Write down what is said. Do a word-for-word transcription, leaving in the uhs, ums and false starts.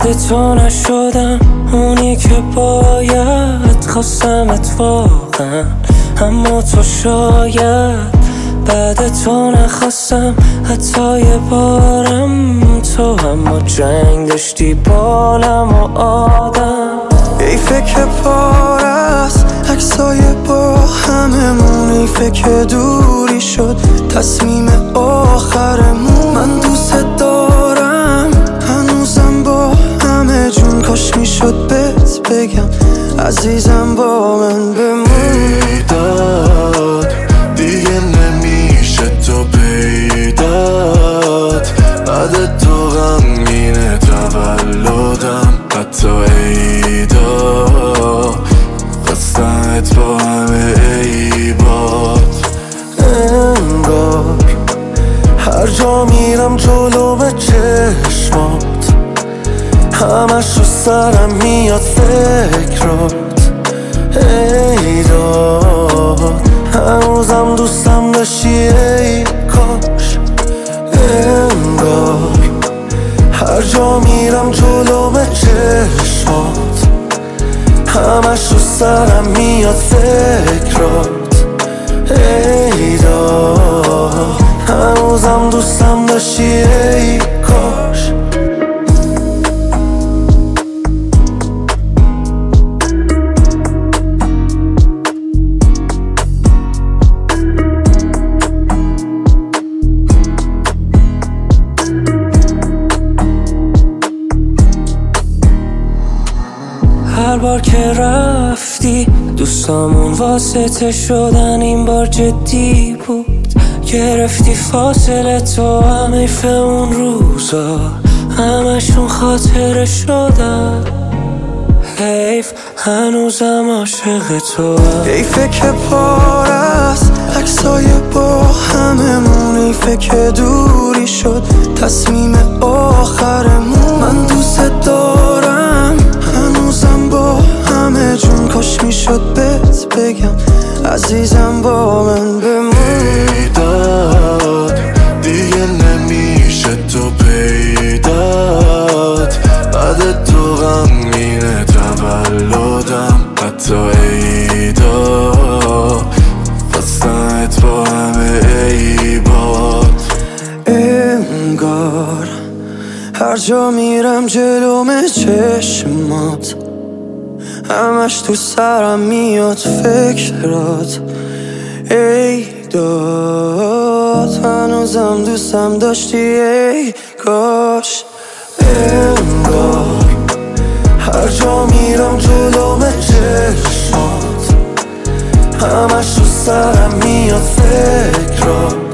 بعد تو نشدم اونی که باید، خواستمت واقعا اما تو شاید بعد تو نخواستم حتی یه بارم تو، اما جنگ داشتی بالم و آدم. حیفه که پار است عکسای با هممون، حیفه که دوری شد تصمیم آخرمون. من دوست دارم هنوزم با همه جون، کاش میشد بهت بگم عزیزم با من بمون. پیدات دیگه نمیشه تو پیدات، بعد تو غمگینه تولدم حتی عیدا، خواستمت با همه عیبات. انگار هر جا میرم جلو به چشمات، همش رو سرم میاد فکرات. ای داد هنوزم دوستم داشتی ای کاش. انگار هر جا میرم جلو به چشمات، همش رو سرم میاد فکرات. ای داد هنوزم دوستم داشتی ای کاش. هر بار که رفتی دوستامون واسطه شدن، این بار جدی بود. گرفتی فاصله تو، هم حیف اون روزا همشون خاطره شدن. حیف هنوزم عاشق تو. حیفه که پار است عکسای با هممون، حیفه که دوری شد تصمیم آخرمون. من دوست دارم هنوزم با همه جون، کاش میشد بهت بگم عزیزم با من بمون. پیدات دیگه نمیشه تو پیدات، بعد تو غمگینه تولدم حتی عیدا، خواستمت با همه عیبات. انگار هر جا میرم جلوم چشمات، همش تو سرم میاد فکرات. ای داد هنوزم دوستم داشتی ای کاش. انگار هر جا میرم جلوم چشمات، همش تو سرم میاد فکرات.